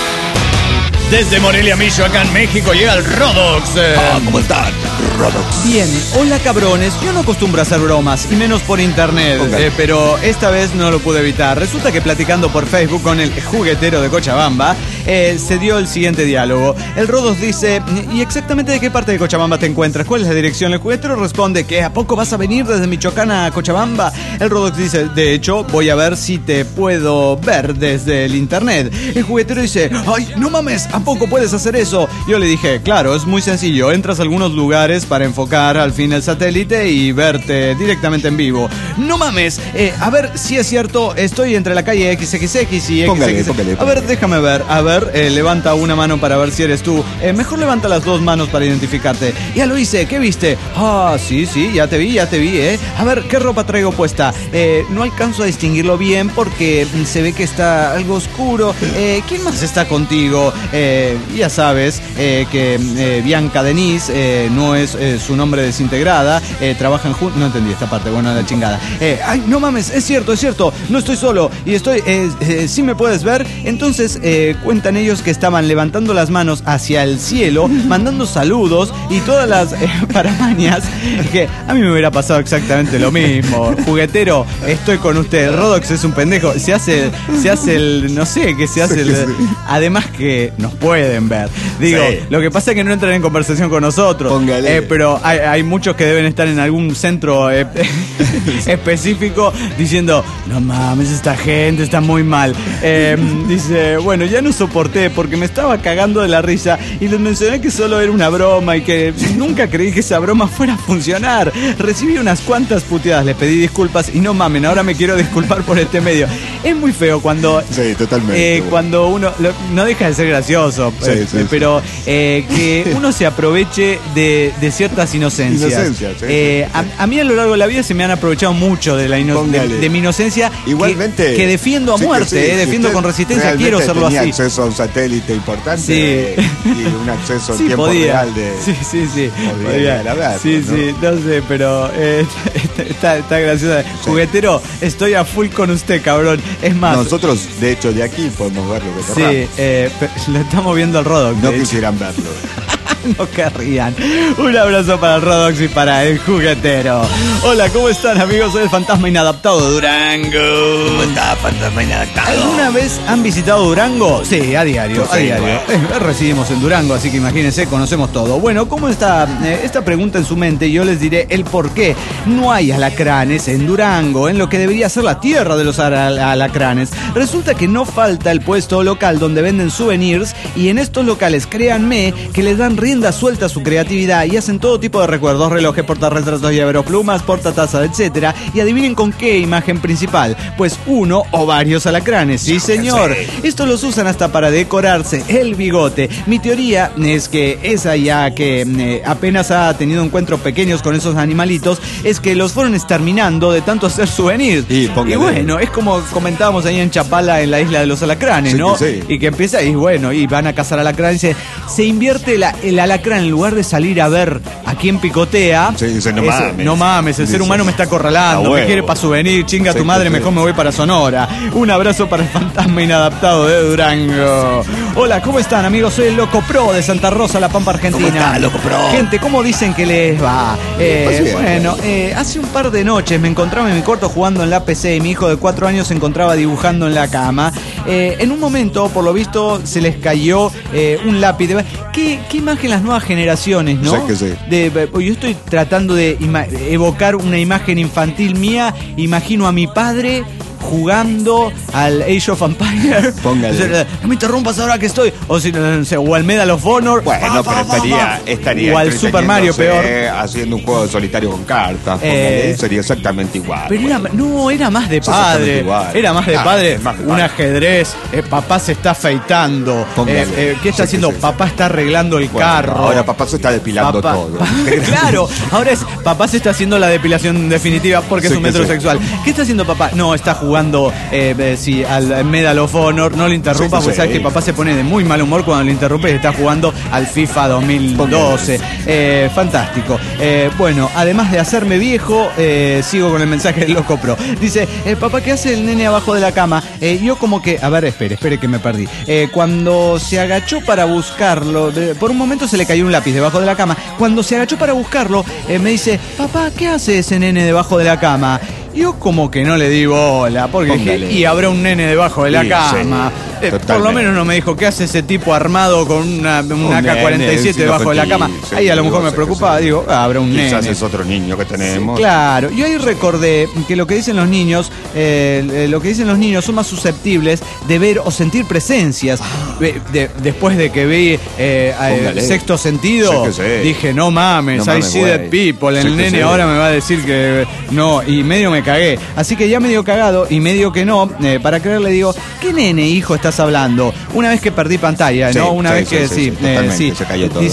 Desde Morelia, Michoacán, México, llega el Rodox. ¿Cómo están, Rodox? Bien, hola cabrones. Yo no acostumbro a hacer bromas, y menos por internet, pero esta vez no lo pude evitar. Resulta que platicando por Facebook con el juguetero de Cochabamba, se dio el siguiente diálogo. El Rodox dice, ¿y exactamente de qué parte de Cochabamba te encuentras? ¿Cuál es la dirección? El juguetero responde, ¿que a poco vas a venir desde Michoacán a Cochabamba? El Rodox dice, de hecho, voy a ver si te puedo ver desde el internet. El juguetero dice, ¡ay, no mames! ¿A poco puedes hacer eso? Yo le dije, claro, es muy sencillo. Entras a algunos lugares para enfocar al fin el satélite y verte directamente en vivo. No mames, a ver si es cierto, estoy entre la calle XXX y XXX. Póngale. A ver, déjame ver. A ver, levanta una mano para ver si eres tú. Mejor levanta las dos manos para identificarte. Ya lo hice, ¿qué viste? Ah, sí, ya te vi, A ver, ¿qué ropa traigo puesta? No alcanzo a distinguirlo bien porque se ve que está algo oscuro. ¿Quién más está contigo? Ya sabes que Bianca Denise no es su nombre desintegrada, trabajan juntos. No entendí esta parte, bueno, la chingada. Ay, no mames, es cierto, no estoy solo y estoy, ¿sí me puedes ver? Entonces cuentan ellos que estaban levantando las manos hacia el cielo, mandando saludos y todas las paramañas, que a mí me hubiera pasado exactamente lo mismo. Juguetero, estoy con usted. Rodox es un pendejo, se hace el, no sé, que se hace el, además que nos pueden ver. Digo, lo que pasa es que no entran en conversación con nosotros. Pero hay muchos que deben estar en algún centro específico diciendo, no mames, esta gente está muy mal. Dice, bueno, ya no soporté porque me estaba cagando de la risa y les mencioné que solo era una broma y que nunca creí que esa broma fuera a funcionar. Recibí unas cuantas puteadas, les pedí disculpas y no mamen, ahora me quiero disculpar por este medio. Es muy feo cuando cuando uno no deja de ser gracioso, pero que uno se aproveche de ciertas inocencias. A mí a lo largo de la vida se me han aprovechado mucho de la de mi inocencia. Igualmente que defiendo a muerte, defiendo con resistencia, quiero hacerlo así. Acceso a un satélite importante y un acceso en tiempo real de... Podía. No sé, pero está graciosa. Juguetero, estoy a full con usted, cabrón. Es más, nosotros, de hecho, de aquí podemos ver lo que querramos. Lo estamos viendo al Rodox. No quisieran verlo. No querrían. Un abrazo para el Rodox y para el juguetero. Hola, ¿cómo están, amigos? Soy el fantasma inadaptado de Durango. ¿Cómo está, fantasma inadaptado? ¿Alguna vez han visitado Durango? Sí, a diario, Pues sí, bueno. Residimos en Durango, así que imagínense, conocemos todo. Bueno, ¿cómo está esta pregunta en su mente? Yo les diré el por qué no hay alacranes en Durango, en lo que debería ser la tierra de los alacranes. Resulta que no falta el puesto local donde venden souvenirs, y en estos locales, créanme, que les dan rienda suelta a su creatividad y hacen todo tipo de recuerdos: relojes, portarretratos, llaveros, plumas, portatazas, etcétera. Y adivinen con qué imagen principal. Pues uno o varios alacranes. Sí, señor. Estos los usan hasta para decorarse el bigote. Mi teoría es que esa, ya que apenas ha tenido encuentros pequeños con esos animalitos, es que los fueron exterminando de tanto hacer souvenirs. Y bueno, es como comentábamos ahí en Chapala, en la isla de los alacranes, ¿no? Sí. Y que empieza, y bueno, y van a cazar alacranes. Se invierte el alacrán, en lugar de salir a ver a quién picotea. Sí, dice, no mames. No mames, el ser humano me está acorralando, me quiere para souvenir, chinga tu madre, mejor me voy para Sonora. Un abrazo para el fantasma inadaptado de Durango. Hola, ¿cómo están, amigos? Soy el Loco Pro de Santa Rosa, La Pampa, Argentina. ¿Cómo está, Loco Pro? Gente, ¿cómo dicen que les va? Hace un par de noches me encontraba en mi cuarto jugando en la PC y mi hijo de 4 años se encontraba dibujando en la cama. En un momento, por lo visto, se les cayó un lápiz. ¿Qué imagen las nuevas generaciones, no? Sí, que sí. Yo estoy tratando de evocar una imagen infantil mía. Imagino a mi padre jugando al Age of Empires. Póngale. No me interrumpas ahora que estoy. O al Medal of Honor. Bueno, pero estaría o al Super Mario, peor. Haciendo un juego de solitario con cartas. Sería exactamente igual. Pero era más de padre. Era más de padre. Un ajedrez. Papá se está afeitando. ¿Qué está haciendo? Papá está arreglando el carro. Ahora papá se está depilando todo. Claro, ahora papá se está haciendo la depilación definitiva porque es un metrosexual. ¿Qué está haciendo papá? No, está jugando al Medal of Honor. No le interrumpas, porque sabes que papá se pone de muy mal humor cuando le interrumpes y está jugando al FIFA 2012. Fantástico. Bueno, además de hacerme viejo, sigo con el mensaje del Loco Pro. Dice, papá, ¿qué hace el nene abajo de la cama? Yo como que, a ver, espere que me perdí. Cuando se agachó para buscarlo, por un momento se le cayó un lápiz debajo de la cama. Cuando se agachó para buscarlo, me dice, papá, ¿qué hace ese nene debajo de la cama? Yo como que no le di bola, porque dije, y habrá un nene debajo de la cama. Por lo menos no me dijo, ¿qué hace ese tipo armado con una AK-47 debajo de la cama? Ahí a lo mejor me preocupaba, digo, habrá un nene. Quizás es otro niño que tenemos. Sí, claro, yo ahí recordé que lo que dicen los niños, son más susceptibles de ver o sentir presencias. Después de que vi Sexto Sentido, dije, no mames, I see dead people. El nene ahora me va a decir que no, y medio me cagué. Así que ya medio cagado y medio que no, para creerle digo, ¿qué nene, hijo, estás hablando? Una vez que perdí pantalla, ¿no? Una vez que se cayó todo.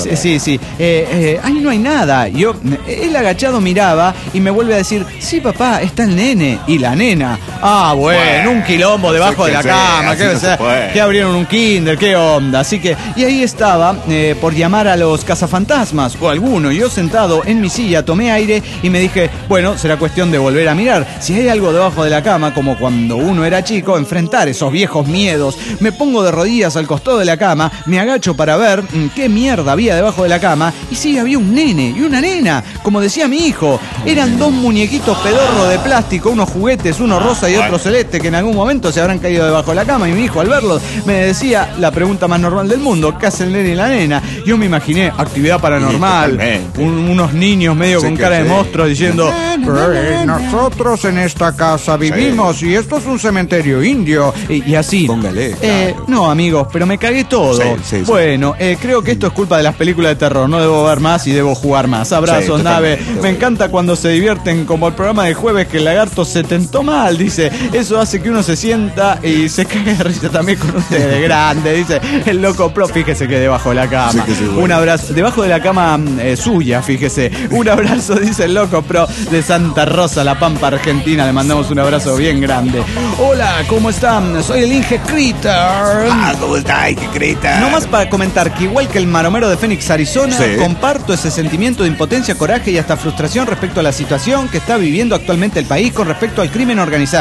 Ahí no hay nada. Él agachado miraba y me vuelve a decir, sí, papá, está el nene y la nena. Bueno, un quilombo debajo de la cama. ¿Qué abrieron un kinder? ¿Qué onda? Así que, y ahí estaba por llamar a los cazafantasmas o alguno. Yo sentado en mi silla tomé aire y me dije, bueno, será cuestión de volver a mirar. Si hay algo debajo de la cama, como cuando uno era chico, enfrentar esos viejos miedos. Me pongo de rodillas al costado de la cama, me agacho para ver qué mierda había debajo de la cama, y sí, había un nene y una nena, como decía mi hijo. Eran dos muñequitos pedorros de plástico, unos juguetes, uno rosa y otro celeste, que en algún momento se habrán caído debajo de la cama, y mi hijo al verlos me decía la pregunta más normal del mundo, ¿qué hace el nene y la nena? Yo me imaginé actividad paranormal, unos niños medio con cara de monstruos diciendo, nosotros en esta casa vivimos y esto es un cementerio indio, y así. Póngale. No, amigos, pero me cagué todo. Bueno, creo que esto es culpa de las películas de terror. No debo ver más y debo jugar más. Abrazos, nave. Me encanta cuando se divierten, como el programa de jueves que el lagarto se tentó mal. Dice, eso hace que uno se sienta y se cague de risa también con ustedes grande. Dice el Loco Pro, fíjese que debajo de la cama. Un abrazo. Debajo de la cama suya, fíjese. Un abrazo, dice el Loco Pro de Santa Rosa, La Pampa, Argentina. Le mandamos un abrazo bien grande. Hola, ¿cómo están? Soy el Inge Critter. ¿Cómo está, Inge Critter? Nomás para comentar que igual que el maromero de Phoenix, Arizona, comparto ese sentimiento de impotencia, coraje y hasta frustración respecto a la situación que está viviendo actualmente el país con respecto al crimen organizado.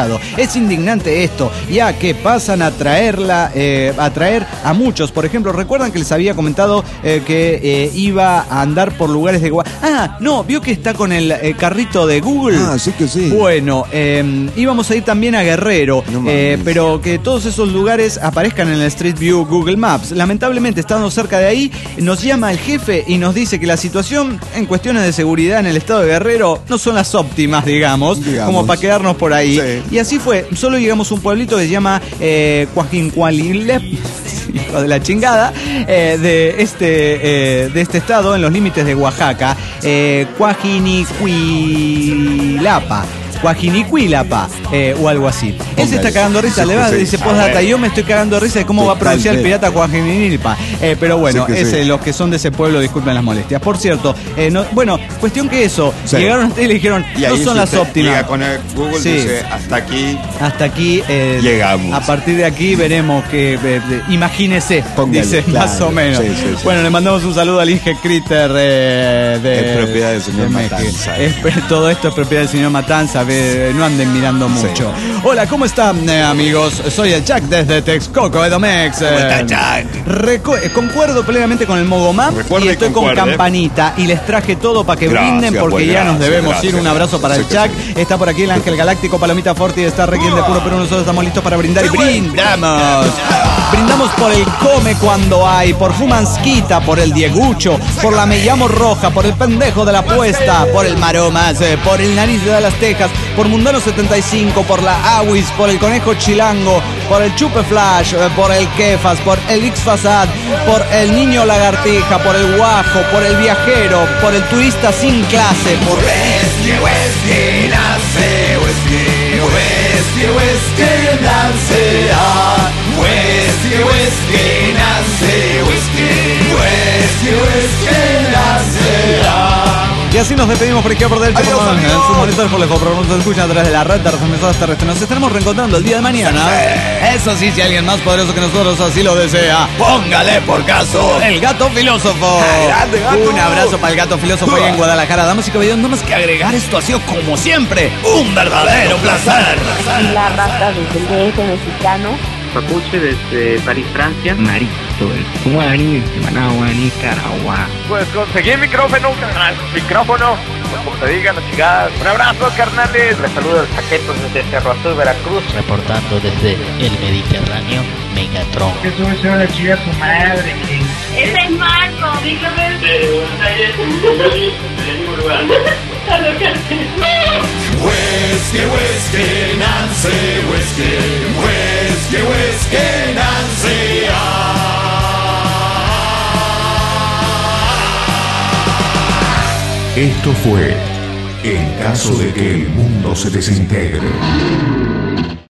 lado. Es indignante esto, ya que pasan a traer a muchos. Por ejemplo, ¿recuerdan que les había comentado que iba a andar por lugares de... no, vio que está con el carrito de Google. Sí que sí. Bueno, íbamos a ir también a Guerrero, pero que todos esos lugares aparezcan en el Street View Google Maps. Lamentablemente, estando cerca de ahí, nos llama el jefe y nos dice que la situación en cuestiones de seguridad en el estado de Guerrero no son las óptimas, digamos. Como para quedarnos por ahí. Sí. Y así fue. Solo llegamos a un pueblito que se llama Coajincualilep, hijo de la chingada, de este estado, en los límites de Oaxaca. Coajinicuilapa, o algo así. Él se está cagando de risa, le va, dice postdata, y yo me estoy cagando de risa de cómo va a pronunciar el pirata Coajinilpa. Pero bueno, los que son de ese pueblo, disculpen las molestias. Por cierto, cuestión que eso, llegaron ustedes y le dijeron, no son las óptimas. Con el Google dice, hasta aquí llegamos. A partir de aquí veremos que, imagínese, dice, claro, más o menos. Bueno, le mandamos un saludo al Inge Critter es propiedad del señor Matanza. Todo esto es propiedad del señor Matanza. No anden mirando mucho. Hola, ¿cómo están, amigos? Soy el Chuck desde Texcoco, Edomex. ¿Cómo está, Chuck? Concuerdo plenamente con el Mogomap y estoy con campanita y les traje todo para que brinden porque ya nos debemos ir. Un abrazo para el Chuck. Está por aquí el Ángel Galáctico, Palomita Forti de Star Requiem de Puro Perú. Nosotros estamos listos para brindar y brindamos. Brindamos por el Come Cuando Hay, por Fumansquita, por el Diegucho, por la Me Llamo Roja, por el Pendejo de la Apuesta, por el Maromas, por el Nariz de Dallas, Texas, por Mundano 75, por la Awis, por el Conejo Chilango, por el Chupe Flash, por el Kefas, por el X Fasad, por el Niño Lagartija, por el Guajo, por el Viajero, por el Turista Sin Clase, por Whisky, whisky, nace, whisky, whisky, whisky, nace, whisky, whisky, nace, whisky, whisky, whisky, nace. Y así nos despedimos por aquí por derecho, en su monitor por lejos, pero nos escuchan a través de la red de las emisoras terrestres. Nos estaremos reencontrando el día de mañana. Eso sí, si alguien más poderoso que nosotros así lo desea, póngale por caso el Gato Filósofo. ¡Grande, gato! Un abrazo para el Gato Filósofo ahí en Guadalajara. Damas y caballeros, no más que agregar, esto ha sido como siempre un verdadero placer. La raza desde el DF mexicano. Papuche desde París, Francia. Marito, el Guaraní, Managua, Nicaragua. Pues conseguí micrófono, como te digan las chicas. Un abrazo, carnales. Les saludo el Saquetos desde Cerro Azul, Veracruz. Reportando desde el Mediterráneo, Megatron. Eso es una chica su madre. Es el Marco, dígame. Whisky, whisky, Nancy, whisky, whisky, whisky, Nancy. Esto fue En caso de que el mundo se desintegre.